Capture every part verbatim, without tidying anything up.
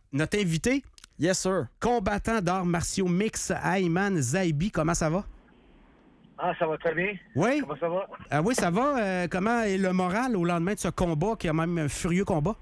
notre invité, Yes, sir. combattant d'arts martiaux mix, Ayman Zaïbi, comment ça va? Ah, ça va très bien. Oui? Comment ça va? Ah oui, ça va. Euh, comment est le moral au lendemain de ce combat, qui est même un furieux combat?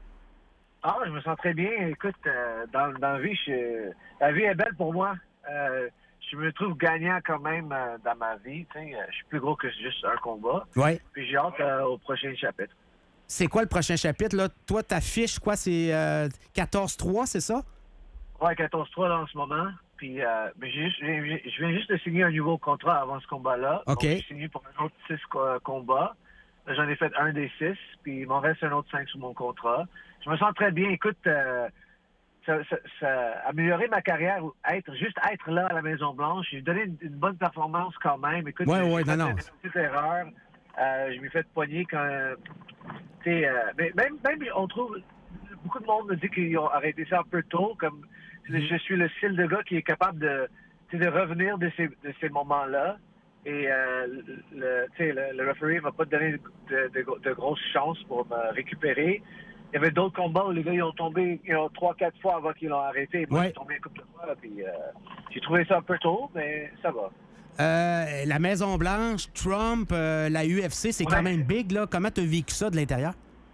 Ah, je me sens très bien. Écoute, euh, dans, dans la vie, je, la vie est belle pour moi. Euh, je me trouve gagnant quand même euh, dans ma vie. Tu sais, je suis plus gros que juste un combat. Oui. Puis j'ai hâte euh, au prochain chapitre. C'est quoi le prochain chapitre? Là? Toi, ta fiche, quoi, c'est euh, quatorze trois, c'est ça? Ouais, quatorze trois là en ce moment. Puis euh, mais j'ai juste- j'ai- je viens juste de signer un nouveau contrat avant ce combat-là. OK. Donc, j'ai signé pour un autre six co- combats. Là, j'en ai fait un des six, puis il m'en reste un autre cinq sur mon contrat. Je me sens très bien. Écoute, euh, ça, ça- ça- améliorer ma carrière, être juste être là à la Maison-Blanche, j'ai donné une, une bonne performance quand même. Écoute, Ouais, j'ai ouais, fait non, non. une petite erreur. Euh, je m'ai fait poigner quand... euh, tu sais, euh, mais même, même, on trouve... Beaucoup de monde me dit qu'ils ont arrêté ça un peu tôt, comme je suis le style de gars qui est capable de, tu sais, de revenir de ces, de ces moments-là. Et euh, le, tu sais, le, le referee m'a pas donné de, de, de grosses chances pour me récupérer. Il y avait d'autres combats où les gars ils ont tombé ils ont trois, quatre fois avant qu'ils l'ont arrêté. Moi, Ouais. j'ai tombé une couple de fois. Là, puis, euh, j'ai trouvé ça un peu tôt, mais ça va. Euh, la Maison-Blanche, Trump, euh, la U F C, c'est Ouais. quand même big, là. Comment t'as vécu ça de l'intérieur?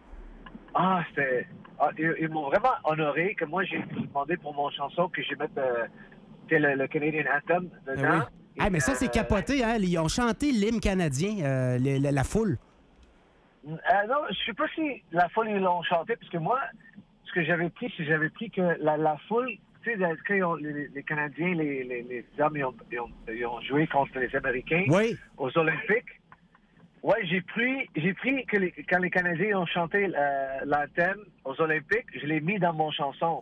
Ah, c'était... Ah, ils ils m'ont vraiment honoré que moi, j'ai demandé pour mon chanson que je mette euh, tu sais, le, le Canadian Anthem dedans. Ben oui. Et, Ah, mais ça, c'est euh, capoté, hein? Ils ont chanté l'hymne canadien, euh, le- le- la foule. Euh, non, je sais pas si la foule, ils l'ont chanté, parce que moi, ce que j'avais pris, c'est que j'avais pris que la, la foule, tu sais, la- quand ils ont- les, les Canadiens, les, les, les hommes, ils ont, ils, ont, ils ont joué contre les Américains Oui. aux Olympiques. Ouais, j'ai pris, j'ai pris que les, quand les Canadiens ont chanté euh, l'anthem aux Olympiques, je l'ai mis dans mon chanson.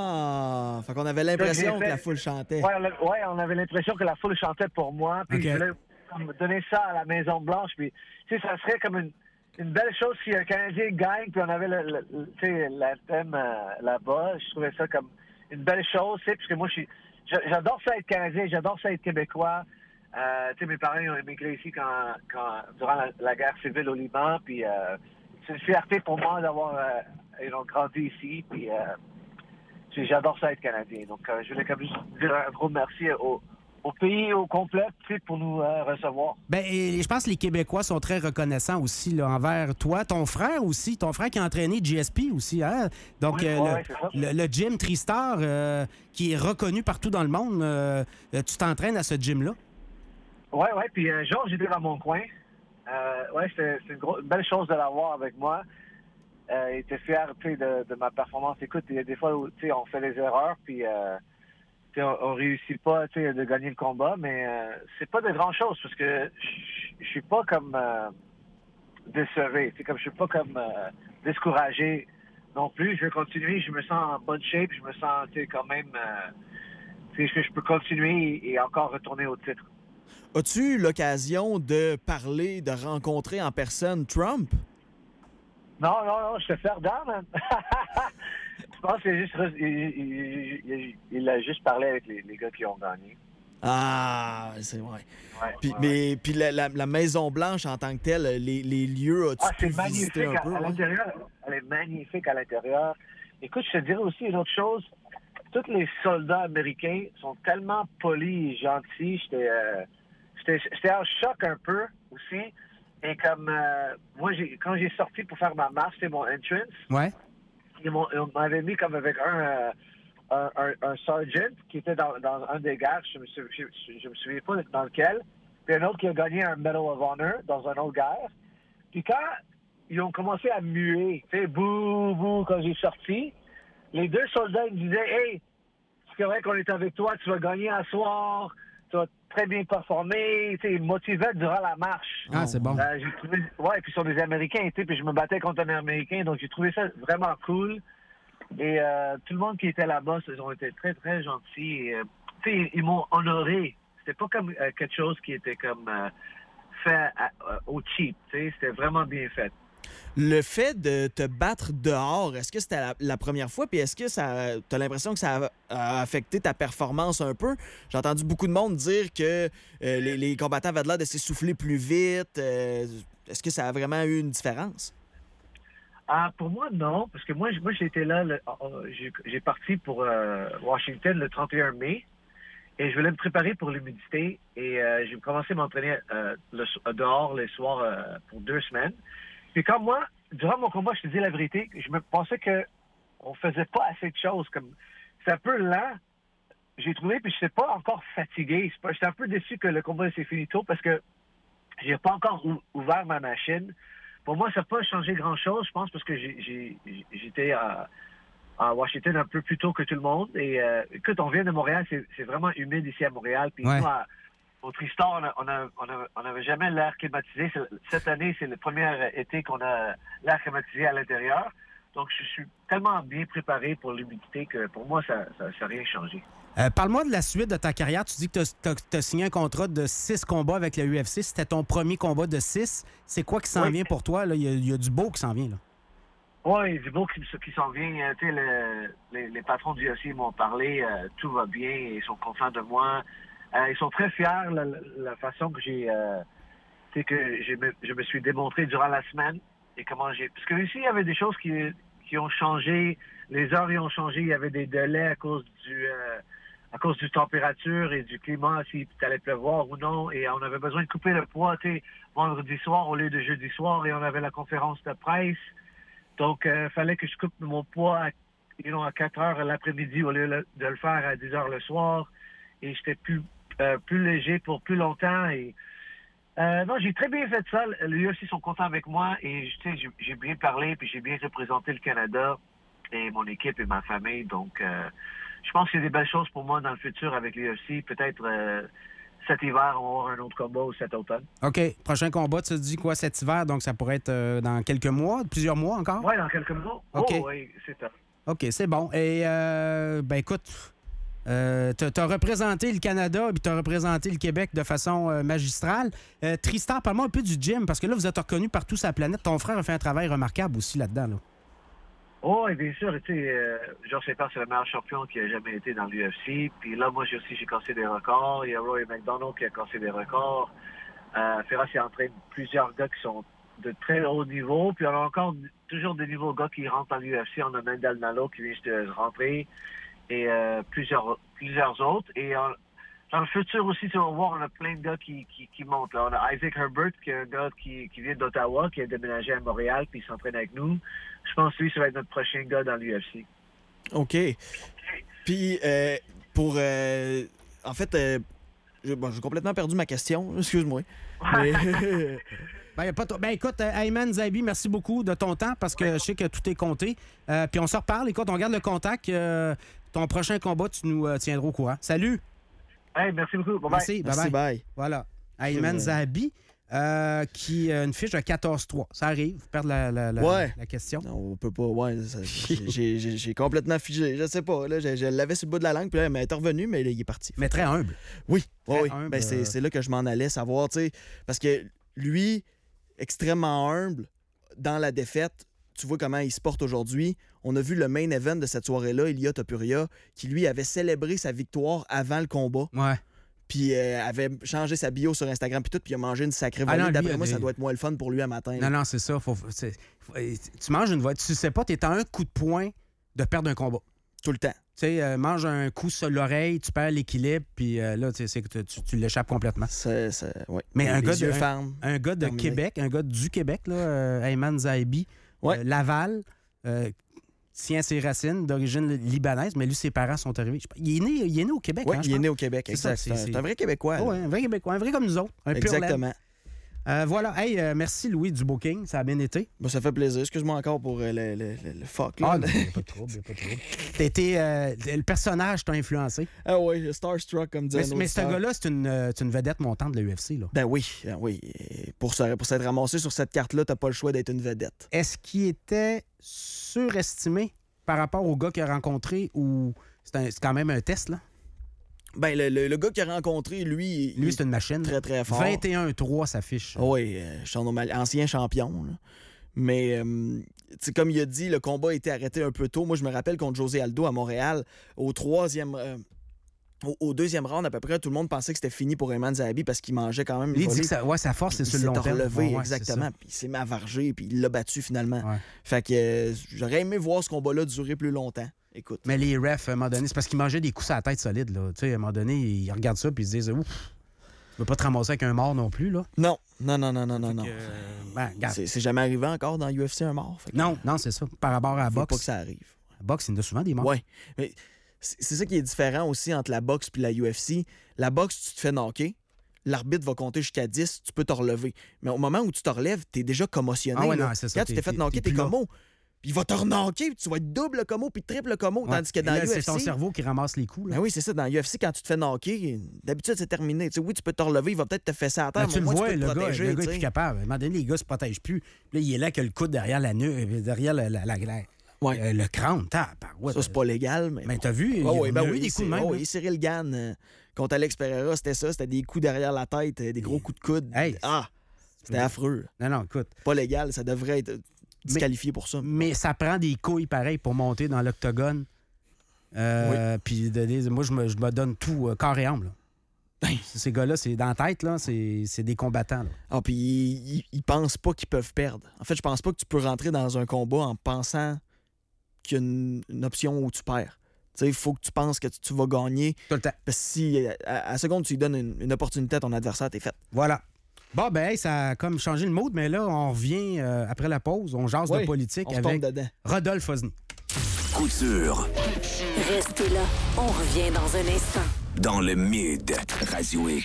Ah, fait qu'on avait l'impression j'ai que fait- la foule chantait. Ouais, on a- ouais, on avait l'impression que la foule chantait pour moi, puis Ok. je voulais me donner ça à la Maison-Blanche, puis tu sais, ça serait comme une, une belle chose si un Canadien gagne, puis on avait le, le- le- tu sais, l'anthem euh, là-bas. Je trouvais ça comme une belle chose, tu sais, parce que moi, je suis, j'a- j'adore ça être Canadien, j'adore ça être Québécois. Euh, tu sais, mes parents ils ont immigré ici quand, quand durant la, la guerre civile au Liban, puis euh, c'est une fierté pour moi d'avoir euh, ils ont grandi ici, puis euh, tu sais, j'adore ça être Canadien. Donc, euh, je voulais comme juste dire un gros merci au, au pays au complet, tu sais, pour nous euh, recevoir. Ben, et je pense que les Québécois sont très reconnaissants aussi là, envers toi. Ton frère aussi, ton frère qui a entraîné G S P aussi. Hein? Donc, Oui, euh, ouais, le, ouais, c'est ça. le, le gym Tristar, euh, qui est reconnu partout dans le monde, euh, euh, tu t'entraînes à ce gym-là? Ouais, ouais, puis euh, Georges était dans mon coin. Euh, ouais, c'est c'est une, gros- une belle chose de l'avoir avec moi. Euh, il était fier, tu sais, de, de ma performance. Écoute, il y a des fois où, tu sais, on fait des erreurs, puis euh, tu sais, on, on réussit pas, tu sais, de gagner le combat, mais euh, c'est pas de grand chose parce que je je suis pas comme euh, décevé, tu sais, comme je suis pas comme euh, découragé non plus. Je veux continuer, je me sens en bonne shape, je me sens, tu sais, quand même, euh, tu sais, que je peux continuer et, et encore retourner au titre. As-tu eu l'occasion de parler, de rencontrer en personne Trump? Non, non, non, je te fais redans, man. Je pense qu'il a juste, il, il- il- il a juste parlé avec les, les gars qui ont gagné. Ah, c'est vrai. Ouais, Puis, ouais, mais, puis la, la- la Maison-Blanche en tant que telle, les, les lieux, as-tu Ah, pu c'est visiter magnifique un peu? à, à ouais? l'intérieur. Elle est magnifique à l'intérieur. Écoute, je te dirais aussi une autre chose. Tous les soldats américains sont tellement polis et gentils. J'étais, euh, j'étais, j'étais en choc un peu aussi. Et comme euh, moi, j'ai, quand j'ai sorti pour faire ma marche, c'était mon entrance. Ouais. Ils, m'ont- ils m'avaient mis comme avec un, euh, un, un, un sergeant qui était dans, dans un des gares. Je me, sou- je, je, je me souviens pas dans lequel. Puis un autre qui a gagné un Medal of Honor dans un autre gare. Puis quand ils ont commencé à muer, tu sais, bouh, bouh, quand j'ai sorti, les deux soldats ils me disaient, hey, c'est vrai qu'on est avec toi, tu vas gagner un soir, tu vas très bien performer, tu sais, ils me motivaient durant la marche. Ah, c'est bon. Euh, j'ai trouvé, ouais, puis ils sont des Américains, tu sais, puis je me battais contre un Américain, donc j'ai trouvé ça vraiment cool. Et euh, tout le monde qui était là-bas, ils ont été très, très gentils. Et, euh, tu sais, ils, ils m'ont honoré. C'était pas comme euh, quelque chose qui était comme euh, fait à- euh, au cheap, tu sais, c'était vraiment bien fait. Le fait de te battre dehors, est-ce que c'était la, la première fois? Puis est-ce que ça, t'as l'impression que ça a, a affecté ta performance un peu? J'ai entendu beaucoup de monde dire que euh, les, les combattants avaient l'air de s'essouffler plus vite. Euh, est-ce que ça a vraiment eu une différence? Ah, pour moi, non, parce que moi, j- moi j'étais là, le- euh, j'ai j'ai parti pour euh, Washington le trente et un mai, et je voulais me préparer pour l'humidité, et euh, j'ai commencé à m'entraîner euh, le so- dehors les soirs euh, pour deux semaines. Puis comme moi, durant mon combat, je te dis la vérité, je me pensais que on faisait pas assez de choses, comme c'est un peu lent, j'ai trouvé, puis je n'étais pas encore fatigué. C'est pas- J'étais un peu déçu que le combat s'est fini tôt parce que j'ai pas encore ou- ouvert ma machine. Pour moi, ça n'a pas changé grand-chose, je pense, parce que j'ai- j'ai- j'étais à, à Washington un peu plus tôt que tout le monde. Et euh, écoute, on vient de Montréal, c'est c'est vraiment humide ici à Montréal. Puis Ouais. nous, à, au Tristar, on n'avait on a, on a, on avait jamais l'air climatisé. C'est- Cette année, c'est le premier été qu'on a l'air climatisé à l'intérieur. Donc, je suis tellement bien préparé pour l'humidité que pour moi, ça n'a rien changé. Euh, Parle-moi de la suite de ta carrière. Tu dis que tu as signé un contrat de six combats avec la U F C. C'était ton premier combat de six. C'est quoi qui s'en Oui. vient pour toi? Il y, y a du beau qui s'en vient. Là. Oui, il y a du beau qui, qui s'en vient. Euh, tu sais, le- les, les patrons du U F C m'ont parlé. Euh, tout va bien. Ils sont contents de moi. Euh, ils sont très fiers de la, la façon que j'ai... Euh, tu sais, que j'ai me- je me suis démontré durant la semaine. Et comment j'ai... Parce que ici, il y avait des choses qui, qui ont changé. Les heures, ils ont changé. Il y avait des délais à cause du... Euh, à cause du température et du climat, s'il allait pleuvoir ou non. Et on avait besoin de couper le poids, tu sais, vendredi soir au lieu de jeudi soir. Et on avait la conférence de presse. Donc, il euh, fallait que je coupe mon poids à, you know, à quatre heures l'après-midi au lieu le- de le faire à dix heures le soir. Et j'étais plus, euh, plus léger pour plus longtemps. Et euh, non, j'ai très bien fait ça. Les U F C sont contents avec moi. Et tu sais, j'ai j'ai bien parlé, puis j'ai bien représenté le Canada et mon équipe et ma famille. Donc, euh, je pense qu'il y a des belles choses pour moi dans le futur avec l'U F C. Peut-être euh, cet hiver, on va avoir un autre combat ou cet automne. OK. Prochain combat, tu te dis quoi cet hiver? Donc, ça pourrait être euh, dans quelques mois, plusieurs mois encore? Oui, dans quelques mois. OK. Oh, oui, c'est ça. OK, c'est bon. Et, euh, ben écoute, euh, tu as représenté le Canada puis tu as représenté le Québec de façon euh, magistrale. Euh, Tristan, parle-moi un peu du gym, parce que là, vous êtes reconnu partout sur la planète. Ton frère a fait un travail remarquable aussi là-dedans. Là. Oh, et bien sûr, tu sais, euh, Georges Saint-Pierre, c'est le meilleur champion qui a jamais été dans l'U F C. Puis là, moi j'ai aussi, j'ai cassé des records. Il y a Roy McDonald qui a cassé des records. Euh, Ferras, il entraîne plusieurs gars qui sont de très haut niveau. Puis on a encore toujours des nouveaux gars qui rentrent dans l'U F C. On a Mandel Nalo qui vient de rentrer et euh, plusieurs, plusieurs autres. Et on, dans le futur aussi, tu vas voir, on a plein de gars qui, qui, qui montent. Là. On a Isaac Herbert, qui est un gars qui, qui vient d'Ottawa, qui a déménagé à Montréal, puis il s'entraîne avec nous. Je pense que lui, ça va être notre prochain gars dans l'U F C. OK. Puis, euh, pour... euh, en fait, euh, j'ai bon, j'ai complètement perdu ma question. Excuse-moi. Mais... Ben, y a pas t- ben écoute, euh, Ayman Zabi, merci beaucoup de ton temps, parce que je sais que tout est compté. Euh, puis on se reparle. Écoute, on garde le contact. Euh, ton prochain combat, tu nous euh, tiendras au courant. Salut! Hey, merci beaucoup. Bye-bye. Merci. Merci, Bye-bye. bye. Voilà. Ayman Euh, Zahabi, euh, qui a une fiche de quatorze trois. Ça arrive, perdre la, la, la, Ouais. la question. Non, on peut pas. Ouais, ça- j'ai- j'ai j'ai complètement figé. Je sais pas. Là, je, je l'avais sur le bout de la langue, puis là, il m'est revenu, mais là, il est parti. Mais très humble. Oui, Très oui. humble, Ben, c'est euh. c'est là que je m'en allais savoir, tu sais. Parce que lui, extrêmement humble, dans la défaite, tu vois comment il se porte aujourd'hui. On a vu le main event de cette soirée-là, Ilia Topuria, qui lui avait célébré sa victoire avant le combat. Ouais. Puis euh, avait changé sa bio sur Instagram, puis tout, puis il a mangé une sacrée Ah volée. non, lui, D'après il a moi, des- ça doit être moins le fun pour lui à matin. Non, non, c'est ça. Faut, c'est- faut- tu manges une voix. Tu sais pas, tu es à un coup de poing de perdre un combat. Tout le temps. Tu sais, euh, mange un coup sur l'oreille, tu perds l'équilibre, puis euh, là, tu sais, c'est que tu, tu l'échappes complètement. C'est, c'est- ouais. Mais Les- un les gars de- yeux un- fermes. Un gars de Terminé. Québec, un gars du Québec, là, euh, Ayman Zahabi, Ouais. euh, Laval, euh, tient ses racines d'origine libanaise, mais lui, ses parents sont arrivés. je sais pas, Il est né, il est né au Québec, Oui, hein, je il est pense. né au Québec, C'est ça, exact. c'est- C'est un, c'est- c'est un vrai Québécois. Ah là. ouais, un vrai Québécois, un vrai comme nous autres. Un pur laine. Exactement. Euh, voilà. Hey, euh, merci, Louis, du booking. Ça a bien été. Bon, ça fait plaisir. Excuse-moi encore pour euh, le, le, le- le fuck. Là. Ah, non, y a pas de trouble, y a pas de trouble. T'as été, euh, le personnage t'a influencé. Ah oui, Starstruck, comme disait Mais, un mais ce auditeur. gars-là, c'est une, euh, c'est une vedette montante de la U F C. Là. Ben oui, ah oui. Et Pour, se- pour s'être ramassé sur cette carte-là, t'as pas le choix d'être une vedette. Est-ce qu'il était surestimé par rapport au gars qu'il a rencontré ou c'est, un- c'est quand même un test, là? Ben, le, le- le gars qu'il a rencontré, lui, il Lui, est c'est une machine. très, très fort. vingt et un trois s'affiche. Ah oui, euh, je suis un normal- ancien champion. là. Mais, euh, tu sais, comme il a dit, le combat a été arrêté un peu tôt. Moi, je me rappelle contre José Aldo à Montréal, au troisième, euh, Au, au deuxième round, à peu près, tout le monde pensait que c'était fini pour Ayman Zahabi parce qu'il mangeait quand même. Il dit que ça, ouais, sa force, c'est sur le long terme. Il s'est relevé, ouais, ouais, exactement. Puis il s'est mis à varger, puis il l'a battu finalement. Ouais. Fait que euh, j'aurais aimé voir ce combat-là durer plus longtemps. Écoute. Mais les refs, à un moment donné, c'est parce qu'ils mangeaient des coups à la tête solides. Là. Tu sais, à un moment donné, ils regardent ça puis ils se disent ouf, tu veux pas te ramasser avec un mort non plus. Là. Non, non, non, non, non, non. non. Que, ben, regarde. C'est, c'est jamais arrivé encore dans U F C un mort. Fait que, Non, non, c'est ça. Par rapport à la faut boxe. pas que ça arrive. La boxe, il y en a souvent des morts. Ouais. Mais c'est, c'est ça qui est différent aussi entre la boxe et la U F C. La boxe, tu te fais knocker. L'arbitre va compter jusqu'à dix, tu peux te relever. Mais au moment où tu te relèves, t'es déjà commotionné. Ah ouais, là. non, c'est ça. Quand tu t'es fait T'es- knocker, t'es t'es plus comme là. oh. Puis il va te re-knocker, puis tu vas être double commo puis triple commo. Ouais. Tandis que dans Là, U F C. c'est ton cerveau qui ramasse les coups. Là. Ben oui, c'est ça. Dans U F C, quand tu te fais knocker, d'habitude, c'est terminé. Tu sais, oui, tu peux te relever, il va peut-être te fesser à terre, Ben, mais tu au le moins, vois, tu peux le te gars, protéger. le gars est tu plus sais. capable. À un moment donné, les gars se protègent plus. Puis là, il est là que le coude derrière la nuque, derrière la, la, la- la- Ouais. euh, le crâne. Tabarouette. Ça, c'est pas légal, mais. Mais t'as vu, il y Oh, a, oui, ben il y a oui, eu des coups de c'est- même. oh, là. oui, Cyril Gann euh, contre Alex Pereira, c'était ça. C'était des coups derrière la tête, euh, des gros coups de coude. Hey, ah, c'était affreux. Non, non, écoute. Pas légal, ça devrait être disqualifié pour ça. Mais ça prend des couilles pareilles pour monter dans l'octogone. Euh, Puis de- de- moi, je me, je me donne tout, euh, corps et âme. Là. Ben. Ces gars-là, c'est dans la tête, là, c'est, c'est des combattants. Là. Ah, puis ils, ils- ils pensent pas qu'ils peuvent perdre. En fait, je pense pas que tu peux rentrer dans un combat en pensant qu'il y a une, une option où tu perds. Tu sais, il faut que tu penses que tu, tu vas gagner. Tout le temps. Parce que si à, à la seconde, tu lui donnes une, une opportunité à ton adversaire, t'es fait. Voilà. Bon, ben, hey, ça a comme changé le mode, mais là, on revient euh, après la pause. On jase Oui, de politique On se tombe avec dedans. Rodolphe Osny. Coup sûr Restez là, on revient dans un instant. dans le Mid Radio X.